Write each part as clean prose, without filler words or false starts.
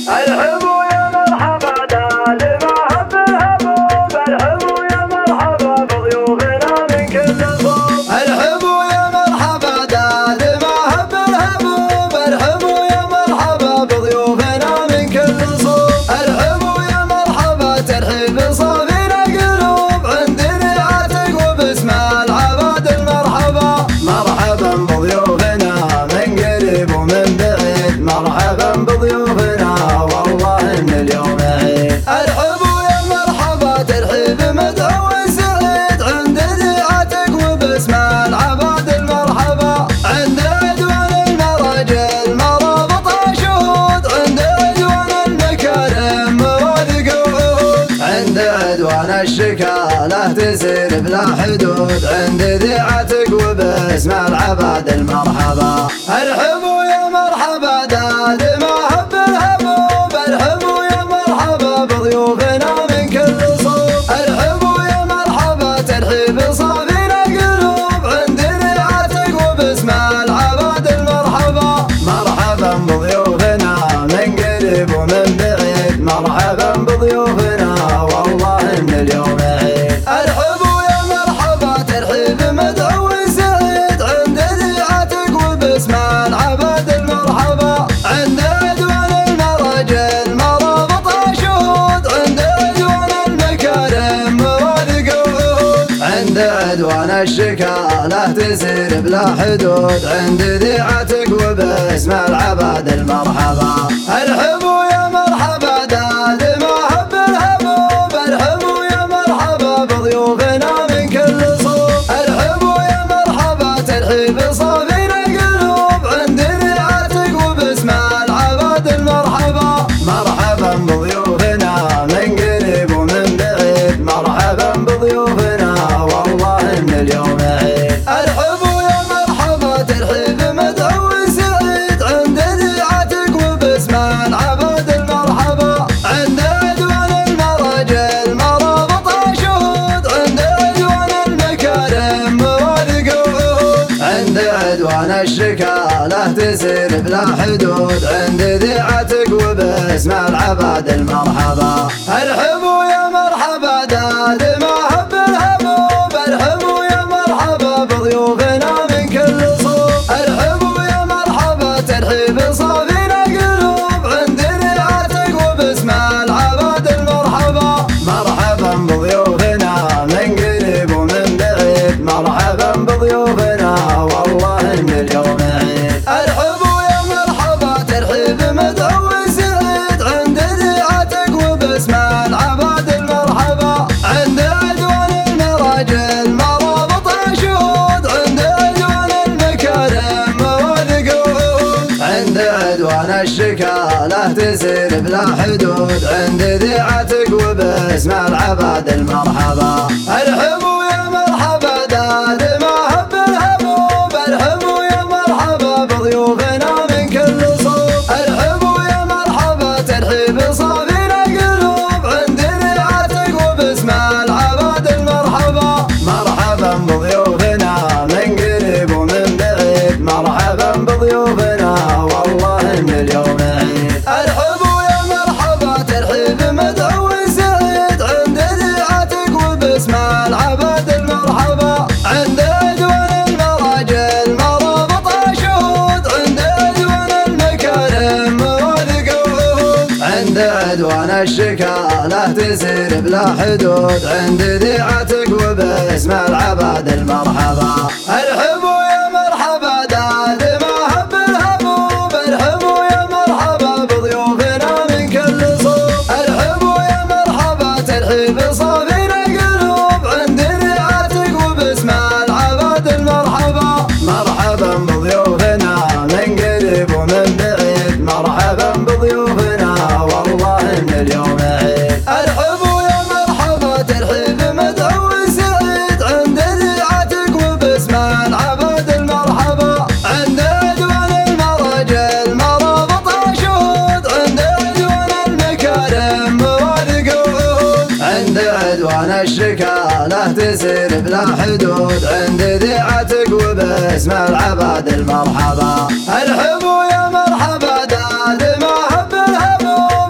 الحبوا يا مرحبا دال ما هب الهبوب، الحبوا يا مرحبا بضيوفنا من كل صوب. الحبوا يا مرحبا دال ما هب الهبوب، الحبوا يا مرحبا بضيوفنا من كل صوب. الحبوا يا مرحبا ترحيب صافينا قلوب، عند ذيعتك وباسم العباد المرحبا. مرحبا بضيوفنا من قريب ومن بعيد، مرحبا بضيوفنا والله ان اليوم عيد. الحبوا يا مرحبا ترحيب مدعو سعيد، عند ذيعتك وباسم العباد المرحبا. عند عدوان المراجل مرابط شهود، عند عدوان المكارم مواثق وعهود. عند عدوان الشكاله تسير بلا حدود، عند ذيعتك وباسم العباد المرحبا. الحبوا يا مرحبا دال ما هب الهبوب، الحبوا يا مرحبا بضيوفنا من كل صوب. الحبوا يا مرحبا ترحيب صافينا قلوب، عند ذيعتك وباسم العباد المرحبا. مرحبا بضيوفنا من قريب ومن بعيد، مرحبا بضيوفنا والله ان اليوم عيد. الحبوا يا مرحبا ترحيب مدعو سعيد، عند ذيعتك وباسم العباد المرحبا. عند عدوان المراجل مرابط شهود، عند عدوان المكارم مواثق وعهود. عند عدوان الشكاله تسير بلا حدود، عند ذيعتك وباسم العباد المرحبا. الحبوا يا مرحبا دال ما هب الهبوب، الحبوا يا مرحبا بضيوفنا من كل صوب. الحبوا يا مرحبا ترحيب صافينا قلوب، عند ذيعتك وباسم العباد المرحبا. مرحبا بضيوفنا من قريب ومن بعيد، مرحبا بضيوفنا والله ان اليوم عيد. الحبوا يا مرحبا ترحيب مدعو سعيد، عند ذيعتك وباسم العباد المرحبا. عند عدوان المراجل مرابط شهود، عند عدوان المكارم مواثق وعهود. عند عدوان الشكاله تسير بلا حدود، عند ذيعتك وباسم العباد المرحبا. الحبوا يا مرحبا دال ما هب الهبوب، الحبوا يا مرحبا بضيوفنا من كل صوب. الحبوا يا مرحبا ترحيب صافينا قلوب، عند ذيعتك وباسم العباد المرحبا. مرحبا بضيوفنا من قريب ومن بعيد، مرحبا بضيوفنا والله ان اليوم عيد. الحبوا يا مرحبا ترحيب مدعو سعيد، عند ذيعتك وباسم العباد المرحبا. عند عدوان المراجل مرابط شهود، عند عدوان المكارم مواثق وعهود. عند عدوان الشكاله تسير بلا حدود، عند ذيعتك وباسم العباد المرحبا. الحبوا يا مرحبا دال ما هب الهبوب، الحبوا يا مرحبا بضيوفنا من كل صوب. الحبوا يا مرحبا ترحيب صافينا قلوب، عند ذيعتك وباسم العباد المرحبا. مرحبا بضيوفنا من قريب ومن بعيد، مرحبا بضيوفنا والله ان اليوم عيد. الحبوا يا مرحبا ترحيب مدعو سعيد، عند ذيعتك وباسم العباد المرحبا. عند عدوان المراجل مرابط شهود، عند عدوان المكارم مواثق وعهود. عند عدوان الشكاله تسير بلا حدود، عند ذيعتك وباسم العباد المرحبا. الحبوا يا مرحبا دال ما هب الهبوب، الحبوا يا مرحبا بضيوفنا من كل صوب. الحبوا يا مرحبا ترحيب صافينا قلوب، عند ذيعتك وباسم العباد المرحبا. مرحبا بضيوفنا من قريب ومن بعيد، مرحبا بضيوفنا والله ان اليوم عيد. الحبوا يا مرحبا ترحيب مدعو سعيد، عند ذيعتك وباسم العباد المرحبا. عند عدوان المراجل مرابط شهود، عند عدوان المكارم مواثق وعهود. عند عدوان الشكاله تسير بلا حدود، عند ذيعتك وباسم العباد المرحبا. الحبوا يا مرحبا دال ما هب الهبوب،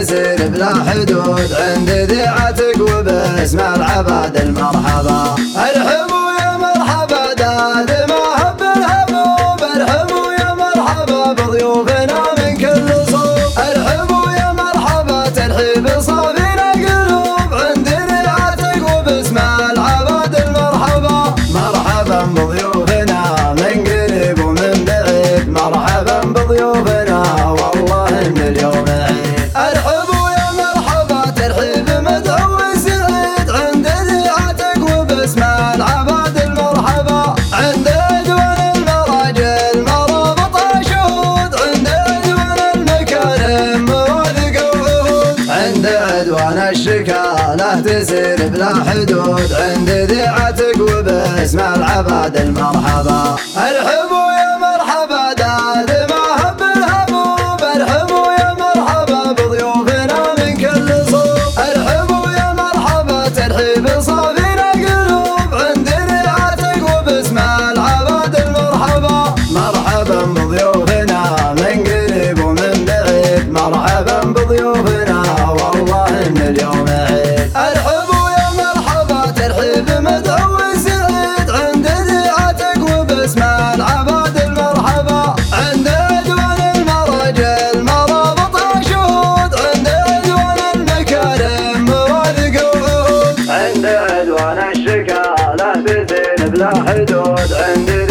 تسير بلا حدود عند ذي عتق وباسم العباد المرحبا. ارحبوا يا مرحبا داد ما هب الهبوب، ارحبوا يا مرحبا بضيوفنا من كل صوب، ارحبوا يا مرحبا ترحيب صافينا قلوب عند ذي عتق وباسم العباد المرحبا. مرحبا بضيوفنا من قريب ومن بعيد، مرحبا بضيوفنا والله ان اليوم عيد. ارحبوا يا مرحبا ترحيب مدعو سعيد عند ذي عتق وباسم العباد المرحبا. عند عدوان المراجل مرابط شهود، عند عدوان المكارم مواثق وعهود، عند عدوان الشكاله تسير بلا حدود عند ذي عتق وباسم العباد المرحبا. ارحبوا يا مرحبا داد ما هب الهبوب، ارحبوا يا مرحبا بضيوفنا من كل صوب، ارحبوا يا مرحبا ترحيب صافينا قلوب عند ذي عتق وباسم العباد المرحبا. مرحبا بضيوفنا من قريب ومن بعيد، مرحبا بضيوفنا والله ان اليوم عيد. ارحبوا يا مرحبا ترحيب مدعو سعيد عند ذي عتق وباسم العباد المرحبا. عند عدوان المراجل مرابط شهود، عند عدوان المكارم مواثق وعهود، عند عدوان الشكاله تسير بلا حدود عند